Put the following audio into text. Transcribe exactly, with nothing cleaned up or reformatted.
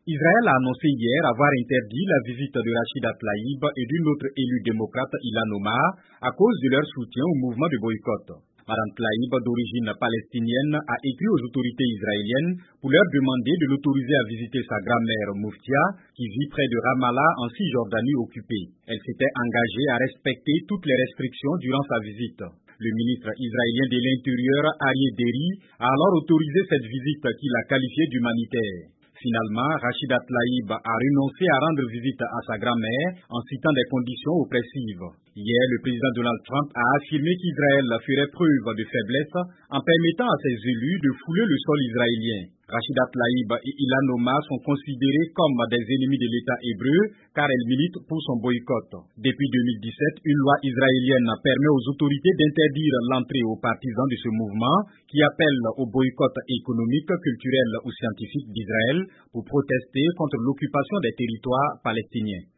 Israël a annoncé hier avoir interdit la visite de Rachida Tlaib et d'une autre élue démocrate, Ilhan Omar, à cause de leur soutien au mouvement de boycott. Madame Tlaib, d'origine palestinienne, a écrit aux autorités israéliennes pour leur demander de l'autoriser à visiter sa grand-mère Mouftia, qui vit près de Ramallah en Cisjordanie occupée. Elle s'était engagée à respecter toutes les restrictions durant sa visite. Le ministre israélien de l'Intérieur, Aryeh Deri, a alors autorisé cette visite qu'il a qualifiée d'humanitaire. Finalement, Rachida Tlaib a renoncé à rendre visite à sa grand-mère en citant des conditions oppressives. Hier, le président Donald Trump a affirmé qu'Israël ferait preuve de faiblesse en permettant à ses élus de fouler le sol israélien. Rachida Tlaib et Ilhan Omar sont considérés comme des ennemis de l'État hébreu car elles militent pour son boycott. Depuis deux mille dix-sept, une loi israélienne permet aux autorités d'interdire l'entrée aux partisans de ce mouvement qui appelle au boycott économique, culturel ou scientifique d'Israël pour protester contre l'occupation des territoires palestiniens.